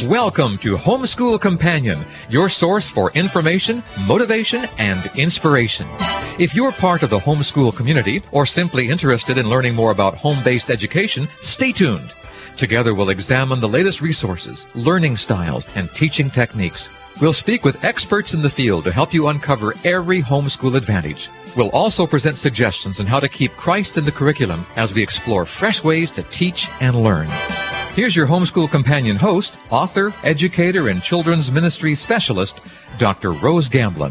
Welcome to Homeschool Companion, your source for information, motivation, and inspiration. If you're part of the homeschool community or simply interested in learning more about home-based education, stay tuned. Together we'll examine the latest resources, learning styles, and teaching techniques. We'll speak with experts in the field to help you uncover every homeschool advantage. We'll also present suggestions on how to keep Christ in the curriculum as we explore fresh ways to teach and learn. Here's your Homeschool Companion host, author, educator, and children's ministry specialist, Dr. Rose Gamblin.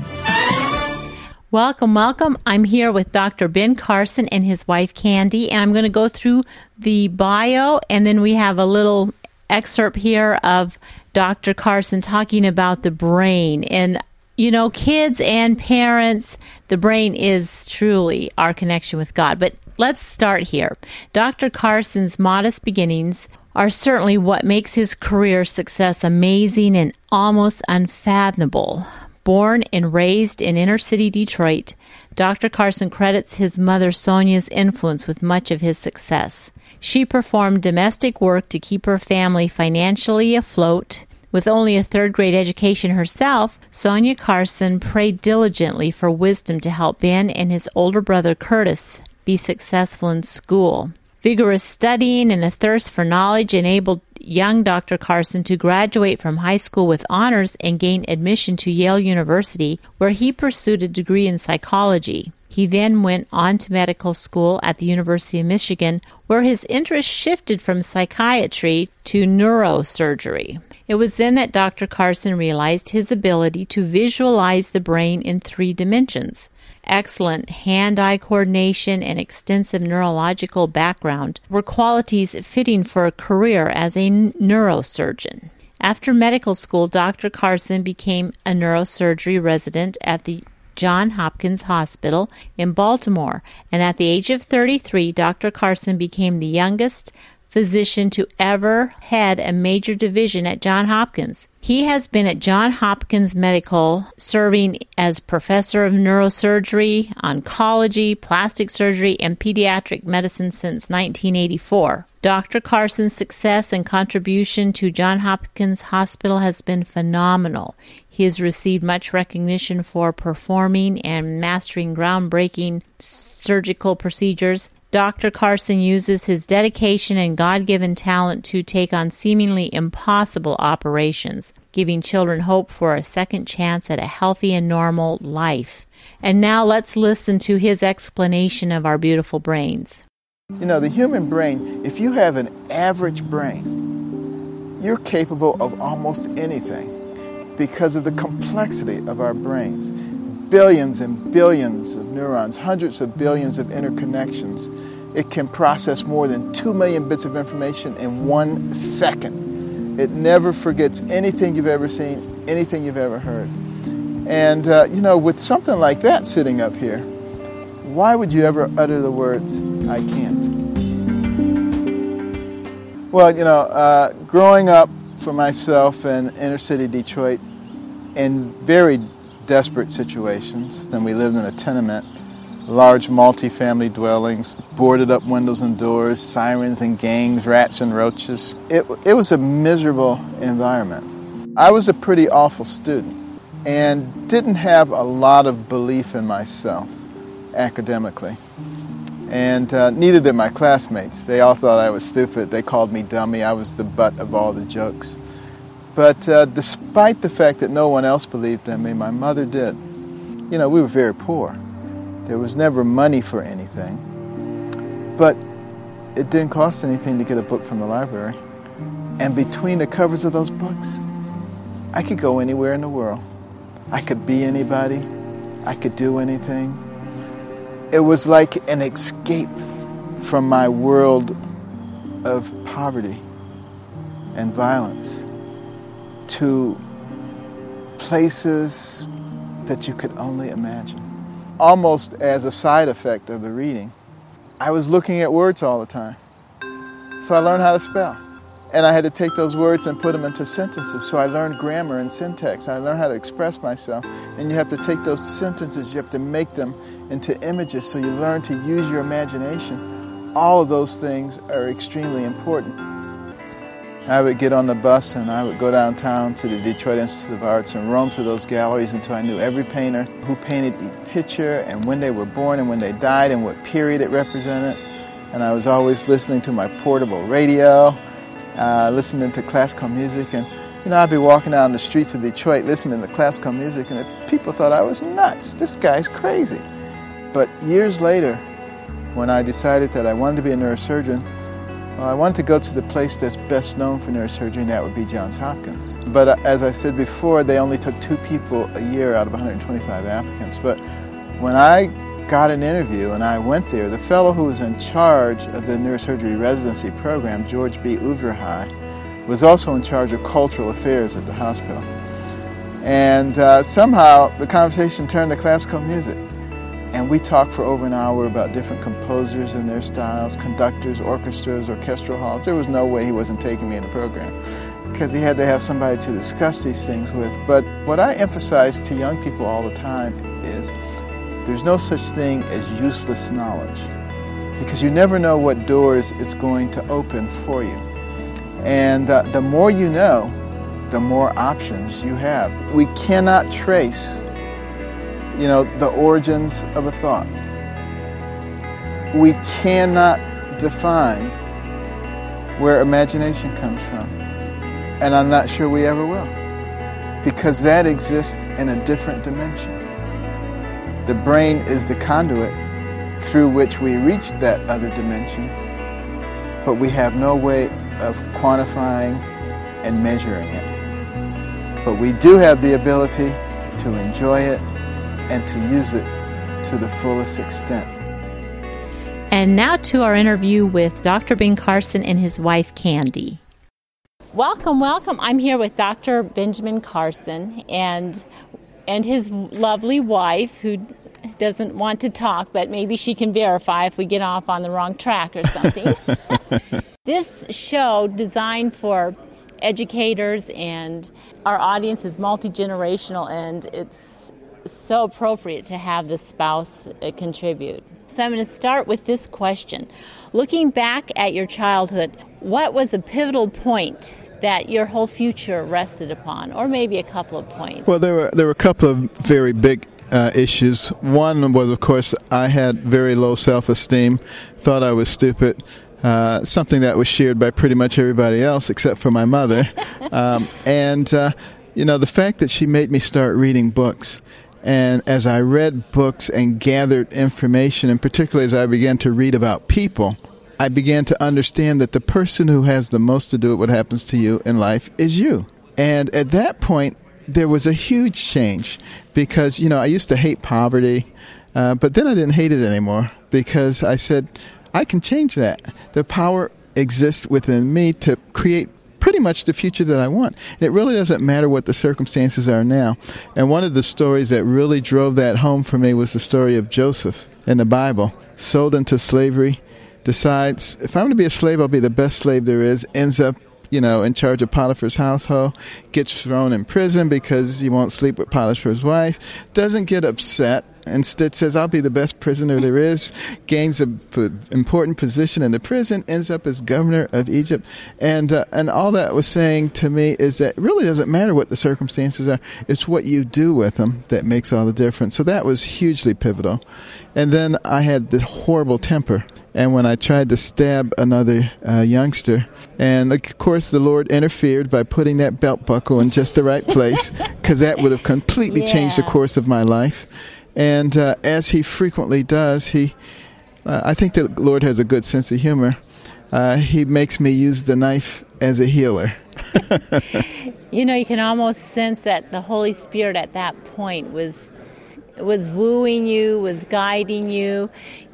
Welcome, welcome. I'm here with Dr. Ben Carson and his wife, Candy, and I'm going to go through the bio, and then we have a little excerpt here of Dr. Carson talking about the brain. And, you know, kids and parents, the brain is truly our connection with God. But let's start here. Dr. Carson's modest beginnings are certainly what makes his career success amazing and almost unfathomable. Born and raised in inner-city Detroit, Dr. Carson credits his mother Sonia's influence with much of his success. She performed domestic work to keep her family financially afloat. With only a third-grade education herself, Sonia Carson prayed diligently for wisdom to help Ben and his older brother Curtis be successful in school. Vigorous studying and a thirst for knowledge enabled young Dr. Carson to graduate from high school with honors and gain admission to Yale University, where he pursued a degree in psychology. He then went on to medical school at the University of Michigan, where his interest shifted from psychiatry to neurosurgery. It was then that Dr. Carson realized his ability to visualize the brain in 3 dimensions. Excellent hand-eye coordination and extensive neurological background were qualities fitting for a career as a neurosurgeon. After medical school, Dr. Carson became a neurosurgery resident at the Johns Hopkins Hospital in Baltimore, and at the age of 33, Dr. Carson became the youngest physician to ever head a major division at Johns Hopkins. He has been at Johns Hopkins Medical, serving as professor of neurosurgery, oncology, plastic surgery, and pediatric medicine since 1984. Dr. Carson's success and contribution to Johns Hopkins Hospital has been phenomenal. He has received much recognition for performing and mastering groundbreaking surgical procedures. Dr. Carson uses his dedication and God-given talent to take on seemingly impossible operations, giving children hope for a second chance at a healthy and normal life. And now let's listen to his explanation of our beautiful brains. You know, the human brain, if you have an average brain, you're capable of almost anything because of the complexity of our brains. Billions and billions of neurons, hundreds of billions of interconnections. It can process more than 2 million bits of information in 1 second. It never forgets anything you've ever seen, anything you've ever heard. And, you know, with something like that sitting up here, why would you ever utter the words, I can't? Well, you know, growing up for myself in inner city Detroit in very desperate situations, and we lived in a tenement, large multi-family dwellings, boarded up windows and doors, sirens and gangs, rats and roaches. It was a miserable environment. I was a pretty awful student and didn't have a lot of belief in myself academically. And neither did my classmates. They all thought I was stupid. They called me dummy. I was the butt of all the jokes. But despite the fact that no one else believed in me, my mother did. You know, we were very poor. There was never money for anything. But it didn't cost anything to get a book from the library. And between the covers of those books, I could go anywhere in the world. I could be anybody. I could do anything. It was like an escape from my world of poverty and violence to places that you could only imagine. Almost as a side effect of the reading, I was looking at words all the time. So I learned how to spell. And I had to take those words and put them into sentences. So I learned grammar and syntax. I learned how to express myself. And you have to take those sentences, you have to make them into images. So you learn to use your imagination. All of those things are extremely important. I would get on the bus and I would go downtown to the Detroit Institute of Arts and roam through those galleries until I knew every painter who painted each picture and when they were born and when they died and what period it represented. And I was always listening to my portable radio, listening to classical music. And, I'd be walking down the streets of Detroit listening to classical music, and people thought I was nuts. This guy's crazy. But years later, when I decided that I wanted to be a neurosurgeon, I wanted to go to the place that's best known for neurosurgery, and that would be Johns Hopkins. But as I said before, they only took 2 people a year out of 125 applicants. But when I got an interview and I went there, the fellow who was in charge of the neurosurgery residency program, George B. Uvrahai, was also in charge of cultural affairs at the hospital. And somehow the conversation turned to classical music. And we talked for over an hour about different composers and their styles, conductors, orchestras, orchestral halls. There was no way he wasn't taking me in the program because he had to have somebody to discuss these things with. But what I emphasize to young people all the time is there's no such thing as useless knowledge because you never know what doors it's going to open for you. And the more you know, the more options you have. We cannot trace the origins of a thought. We cannot define where imagination comes from. And I'm not sure we ever will, because that exists in a different dimension. The brain is the conduit through which we reach that other dimension, but we have no way of quantifying and measuring it. But we do have the ability to enjoy it and to use it to the fullest extent. And now to our interview with Dr. Ben Carson and his wife, Candy. Welcome, welcome. I'm here with Dr. Benjamin Carson and his lovely wife, who doesn't want to talk, but maybe she can verify if we get off on the wrong track or something. This show, designed for educators, and our audience is multi-generational, and it's so appropriate to have the spouse contribute. So I'm going to start with this question. Looking back at your childhood, what was a pivotal point that your whole future rested upon, or maybe a couple of points? Well, there were a couple of very big issues. One was, of course, I had very low self-esteem, thought I was stupid, something that was shared by pretty much everybody else except for my mother. The fact that she made me start reading books. And as I read books and gathered information, and particularly as I began to read about people, I began to understand that the person who has the most to do with what happens to you in life is you. And at that point, there was a huge change because, I used to hate poverty, but then I didn't hate it anymore because I said, I can change that. The power exists within me to create pretty much the future that I want. It really doesn't matter what the circumstances are now. And one of the stories that really drove that home for me was the story of Joseph in the Bible. Sold into slavery, decides, if I'm going to be a slave, I'll be the best slave there is, ends up in charge of Potiphar's household, gets thrown in prison because he won't sleep with Potiphar's wife, doesn't get upset, instead says, I'll be the best prisoner there is, gains an important position in the prison, ends up as governor of Egypt. And all that was saying to me is that it really doesn't matter what the circumstances are. It's what you do with them that makes all the difference. So that was hugely pivotal. And then I had this horrible temper. And when I tried to stab another youngster, and of course the Lord interfered by putting that belt buckle in just the right place, because that would have completely changed the course of my life. And as he frequently does, I think the Lord has a good sense of humor. He makes me use the knife as a healer. You can almost sense that the Holy Spirit at that point was wooing you, was guiding you.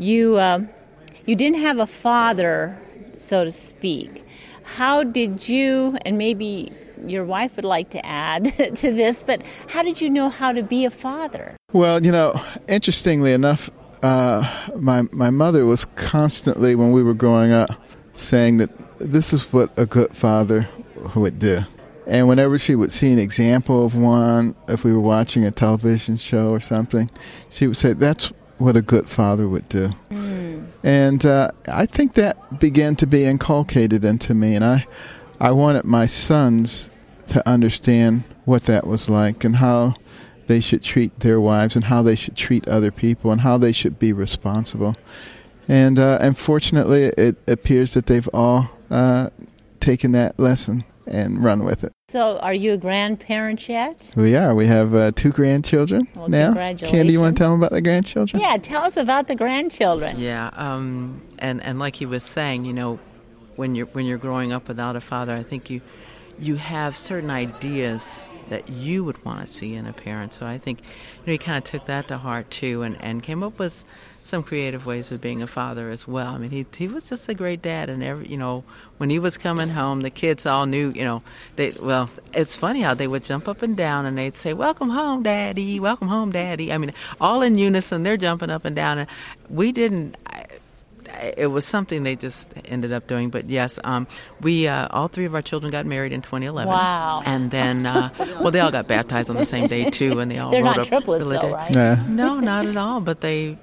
You didn't have a father, so to speak. How did you, and maybe your wife would like to add to this, but how did you know how to be a father? Well, interestingly enough, my mother was constantly, when we were growing up, saying that this is what a good father would do. And whenever she would see an example of one, if we were watching a television show or something, she would say, that's what a good father would do. And I think that began to be inculcated into me. And I wanted my sons to understand what that was like and how they should treat their wives and how they should treat other people and how they should be responsible. And fortunately, it appears that they've all taken that lesson and run with it. So are you a grandparent yet? We are. We have 2 grandchildren now. Congratulations. Candy, you want to tell them about the grandchildren? Yeah, tell us about the grandchildren. Yeah, and like he was saying, when you're growing up without a father, I think you have certain ideas that you would want to see in a parent. So I think he kind of took that to heart too, and came up with some creative ways of being a father as well. I mean, he was just a great dad, and when he was coming home, the kids all knew. It's funny how they would jump up and down and they'd say, "Welcome home, Daddy! Welcome home, Daddy!" I mean, all in unison, they're jumping up and down, and we didn't. It was something they just ended up doing. But yes, we all 3 of our children got married in 2011. Wow! And then, they all got baptized on the same day too, and they all they're wrote not triplets, though, right? No, not at all. But they're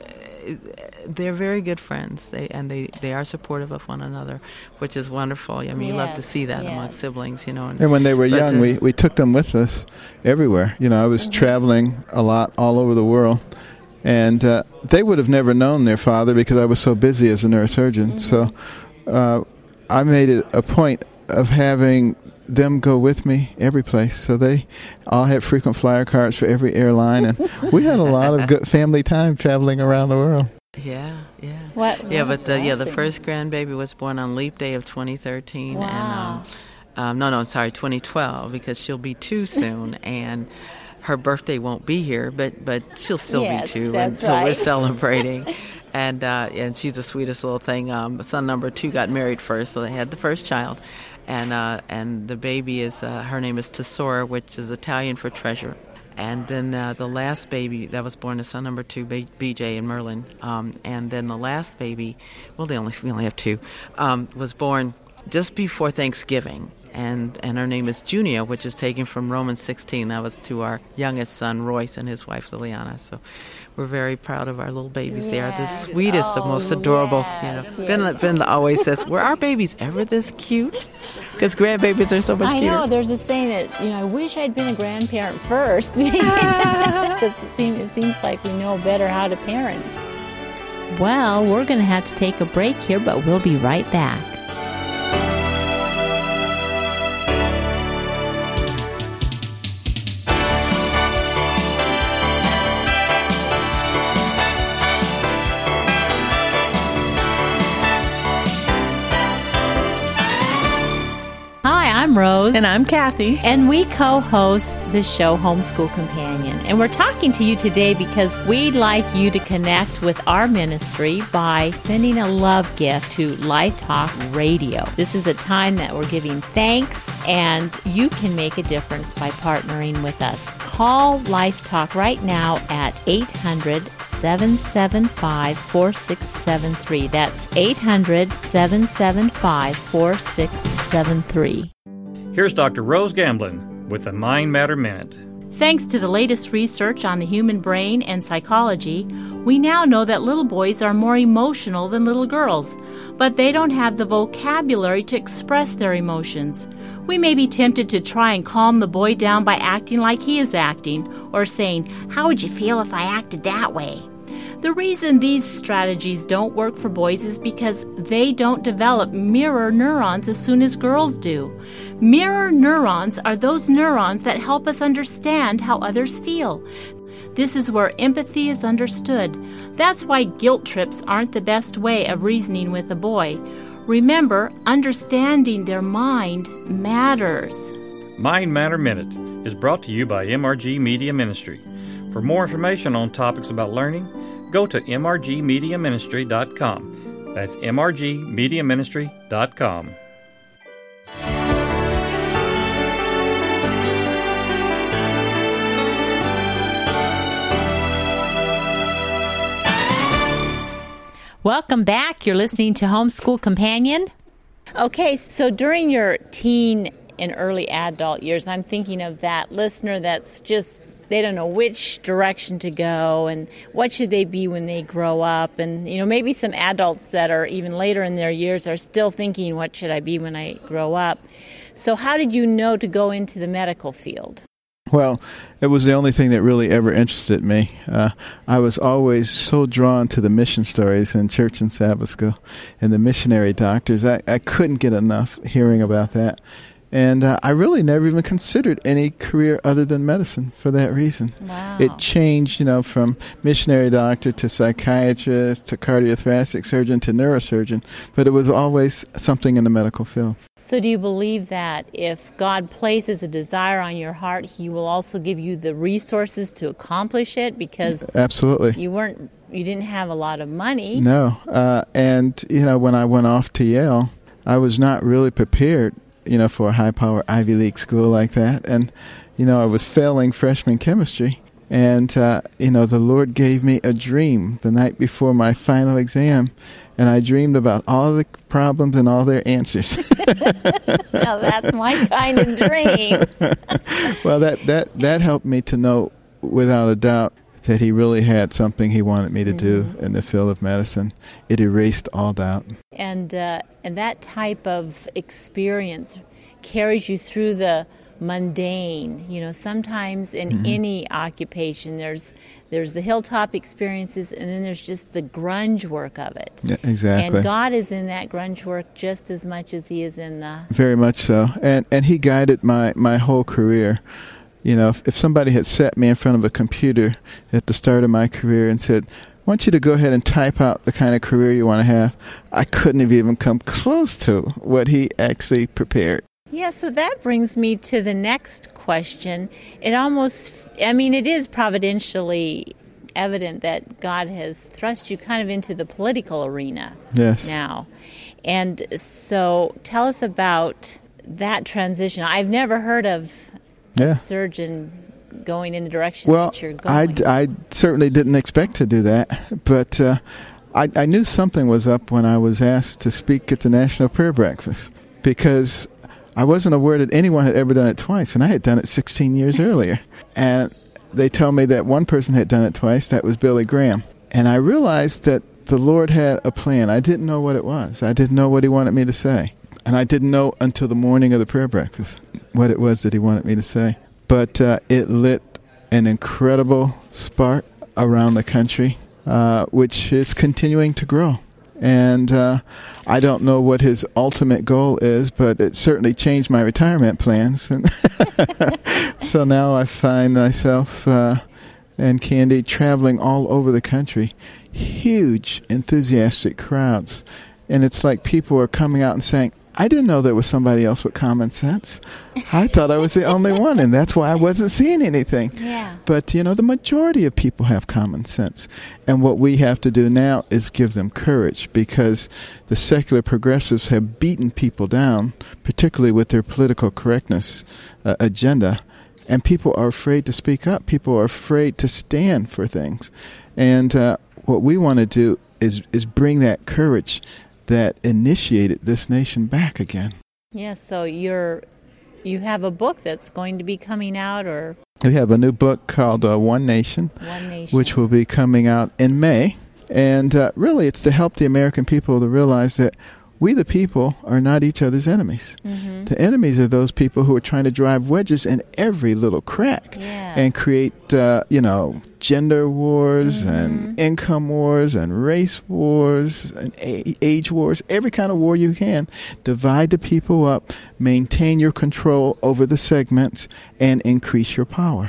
very good friends. They are supportive of one another, which is wonderful. I mean, you love to see that among siblings, And when they were young, we took them with us everywhere. I was traveling a lot all over the world. And they would have never known their father because I was so busy as a neurosurgeon. So I made it a point of having them go with me every place. So they all had frequent flyer cards for every airline. And we had a lot of good family time traveling around the world. Yeah. But the first grandbaby was born on Leap Day of 2013. Wow. And 2012, because she'll be 2 soon. And her birthday won't be here, but she'll still be 2, and so we're celebrating. And she's the sweetest little thing. Son number 2 got married first, so they had the first child, and the baby is her name is Tesora, which is Italian for treasure. And then the last baby that was born is son number 2, BJ and Merlin. And then the last baby, we only have 2, was born just before Thanksgiving. And her name is Junia, which is taken from Romans 16. That was to our youngest son, Royce, and his wife, Liliana. So we're very proud of our little babies. They are the sweetest, the most adorable. Ben always says, "Were our babies ever this cute?" Because grandbabies are so much cuter. I know. There's a saying that, I wish I'd been a grandparent first. It seems like we know better how to parent. Well, we're going to have to take a break here, but we'll be right back. I'm Rose. And I'm Kathy. And we co-host the show Homeschool Companion. And we're talking to you today because we'd like you to connect with our ministry by sending a love gift to Life Talk Radio. This is a time that we're giving thanks, and you can make a difference by partnering with us. Call Life Talk right now at 800-775-4673. That's 800-775-4673. Here's Dr. Rose Gamblin with the Mind Matter Minute. Thanks to the latest research on the human brain and psychology, we now know that little boys are more emotional than little girls, but they don't have the vocabulary to express their emotions. We may be tempted to try and calm the boy down by acting like he is acting, or saying, "How would you feel if I acted that way?" The reason these strategies don't work for boys is because they don't develop mirror neurons as soon as girls do. Mirror neurons are those neurons that help us understand how others feel. This is where empathy is understood. That's why guilt trips aren't the best way of reasoning with a boy. Remember, understanding their mind matters. Mind Matter Minute is brought to you by MRG Media Ministry. For more information on topics about learning, go to mrgmediaministry.com. That's mrgmediaministry.com. Welcome back. You're listening to Homeschool Companion. Okay, so during your teen and early adult years, I'm thinking of that listener that's just they don't know which direction to go and what should they be when they grow up. And, maybe some adults that are even later in their years are still thinking, what should I be when I grow up? So how did you know to go into the medical field? Well, it was the only thing that really ever interested me. I was always so drawn to the mission stories in church and Sabbath school and the missionary doctors. I couldn't get enough hearing about that. And I really never even considered any career other than medicine for that reason. Wow. It changed, from missionary doctor to psychiatrist to cardiothoracic surgeon to neurosurgeon, but it was always something in the medical field. So do you believe that if God places a desire on your heart, He will also give you the resources to accomplish it? Because absolutely, you didn't have a lot of money. No, and when I went off to Yale, I was not really prepared, for a high-power Ivy League school like that, and I was failing freshman chemistry, and the Lord gave me a dream the night before my final exam. And I dreamed about all the problems and all their answers. Now that's my kind of dream. Well, that helped me to know without a doubt that He really had something He wanted me to do in the field of medicine. It erased all doubt. And that type of experience carries you through the mundane. Sometimes in any occupation there's the hilltop experiences, and then there's just the grunge work of it. Yeah, exactly. And God is in that grunge work just as much as He is in the... Very much so. And He guided my whole career. If somebody had sat me in front of a computer at the start of my career and said, I want you to go ahead and type out the kind of career you want to have, I couldn't have even come close to what He actually prepared. Yeah, so that brings me to the next question. It is providentially evident that God has thrust you kind of into the political arena now. And so tell us about that transition. I've never heard of a surgeon going in the direction that you're going. I certainly didn't expect to do that, but I knew something was up when I was asked to speak at the National Prayer Breakfast, because I wasn't aware that anyone had ever done it twice, and I had done it 16 years earlier. And they told me that one person had done it twice. That was Billy Graham. And I realized that the Lord had a plan. I didn't know what it was. I didn't know what He wanted me to say. And I didn't know until the morning of the prayer breakfast what it was that He wanted me to say. But it lit an incredible spark around the country, which is continuing to grow. And I don't know what His ultimate goal is, but it certainly changed my retirement plans. So now I find myself and Candy traveling all over the country, huge enthusiastic crowds. And it's like people are coming out and saying, I didn't know there was somebody else with common sense. I thought I was the only one, and that's why I wasn't seeing anything. Yeah. But, the majority of people have common sense. And what we have to do now is give them courage, because the secular progressives have beaten people down, particularly with their political correctness agenda. And people are afraid to speak up. People are afraid to stand for things. And what we want to do is bring that courage that initiated this nation back again. Yeah, so you have a book that's going to be coming out, or? We have a new book called One Nation, which will be coming out in May. And really, it's to help the American people to realize that we, the people, are not each other's enemies. Mm-hmm. The enemies are those people who are trying to drive wedges in every little crack and create, gender wars and income wars and race wars and age wars, every kind of war you can. Divide the people up, maintain your control over the segments, and increase your power.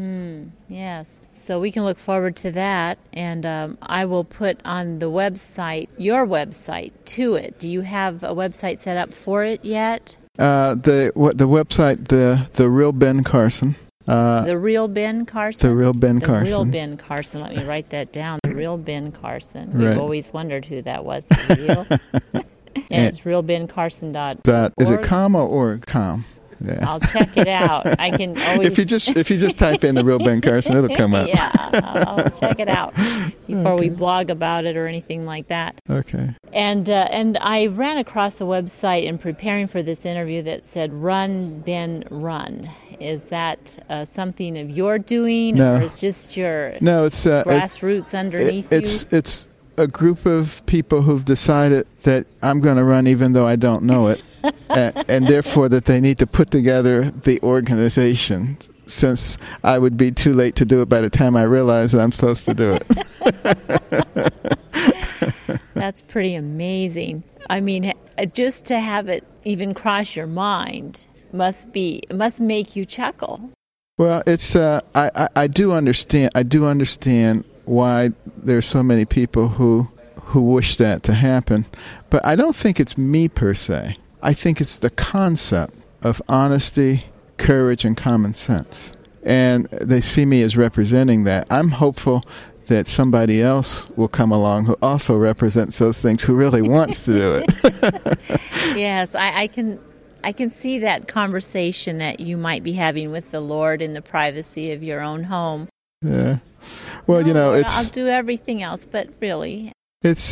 Yes. So we can look forward to that, and I will put on the website, your website, to it. Do you have a website set up for it yet? The website, the Real Ben Carson. The Real Ben Carson? The Real Ben Carson. The Real Ben Carson. Let me write that down. The Real Ben Carson. Right. We've always wondered who that was. The real. And it's realbencarson.org. Is it com or com? Yeah. I'll check it out. I can always... If you just type in the Real Ben Carson, it'll come up. Yeah, I'll check it out before we blog about it or anything like that. Okay. And I ran across a website in preparing for this interview that said "Run, Ben, Run," Is that something of your doing, No. or is just your it's grassroots underneath you? It's a group of people who've decided that I'm going to run even though I don't know it, and therefore that they need to put together the organization, since I would be too late to do it by the time I realize that I'm supposed to do it. That's pretty amazing. I mean, just to have it even cross your mind must make you chuckle. Well, it's I do understand. I do understand why there's so many people who wish that to happen, but I don't think it's me per se. I think it's the concept of honesty, courage, and common sense, and they see me as representing that. I'm hopeful that somebody else will come along who also represents those things, who really wants to do it. Yes, I can see that conversation that you might be having with the Lord in the privacy of your own home. Yeah. Well, I'll do everything else, but really, it's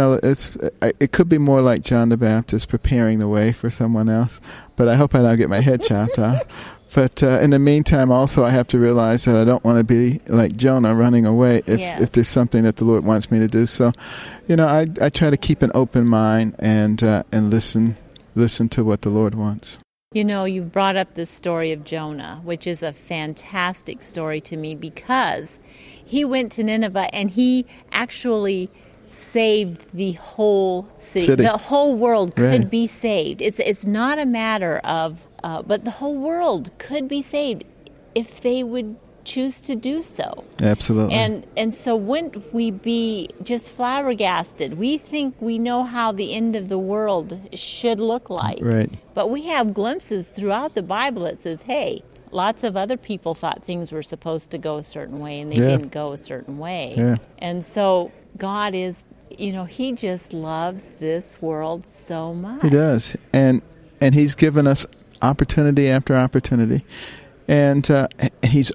it could be more like John the Baptist preparing the way for someone else. But I hope I don't get my head chopped off. But in the meantime, also, I have to realize that I don't want to be like Jonah, running away if there's something that the Lord wants me to do. So, I try to keep an open mind and listen to what the Lord wants. You brought up the story of Jonah, which is a fantastic story to me, because he went to Nineveh and he actually saved the whole city. The whole world could be saved. It's not a matter of, but the whole world could be saved if they would choose to do so. Absolutely. And so wouldn't we be just flabbergasted? We think we know how the end of the world should look like. Right. But we have glimpses throughout the Bible that says, hey, lots of other people thought things were supposed to go a certain way and they didn't go a certain way. Yeah. And so God is, he just loves this world so much. He does. And he's given us opportunity after opportunity. And he's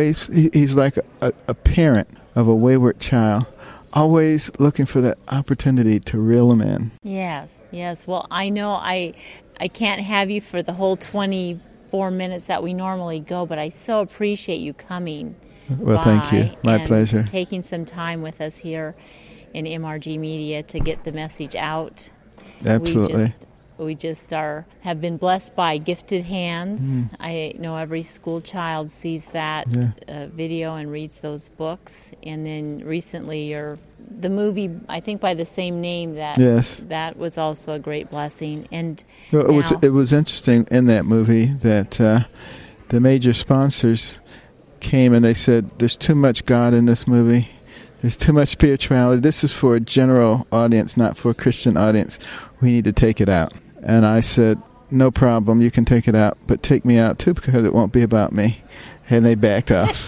like a parent of a wayward child, always looking for that opportunity to reel him in. Yes. Well, I know I can't have you for the whole 24 minutes that we normally go, but I so appreciate you coming. Well, thank you. My pleasure. Taking some time with us here in MRG Media to get the message out. Absolutely. We just have been blessed by gifted hands. I know every school child sees that video and reads those books. And then recently the movie, I think by the same name, that was also a great blessing. And it was interesting in that movie that the major sponsors came and they said, there's too much God in this movie. There's too much spirituality. This is for a general audience, not for a Christian audience. We need to take it out. And I said, no problem, you can take it out, but take me out too, because it won't be about me. And they backed off.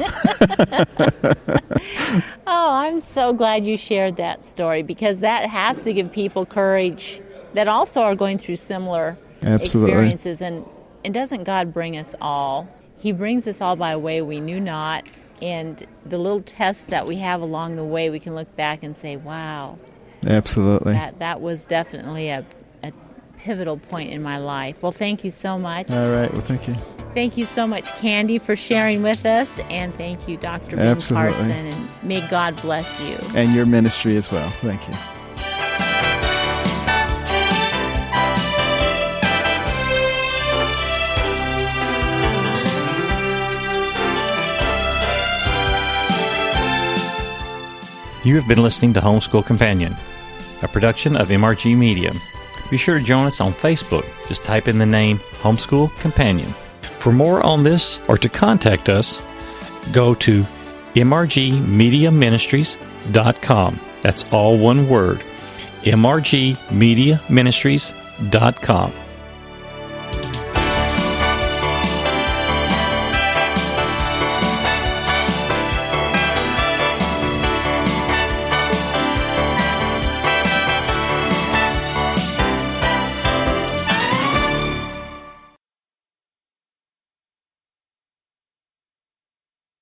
Oh, I'm so glad you shared that story, because that has to give people courage that also are going through similar experiences. And doesn't God bring us all? He brings us all by a way we knew not. And the little tests that we have along the way, we can look back and say, wow. Absolutely. That was definitely a pivotal point in my life. Well, thank you so much. All right. Well, thank you. Thank you so much, Candy, for sharing with us. And thank you, Dr. Ben Carson. And may God bless you. And your ministry as well. Thank you. You have been listening to Homeschool Companion, a production of MRG Media. Be sure to join us on Facebook. Just type in the name Homeschool Companion. For more on this or to contact us, go to mrgmediaministries.com. That's all one word, mrgmediaministries.com.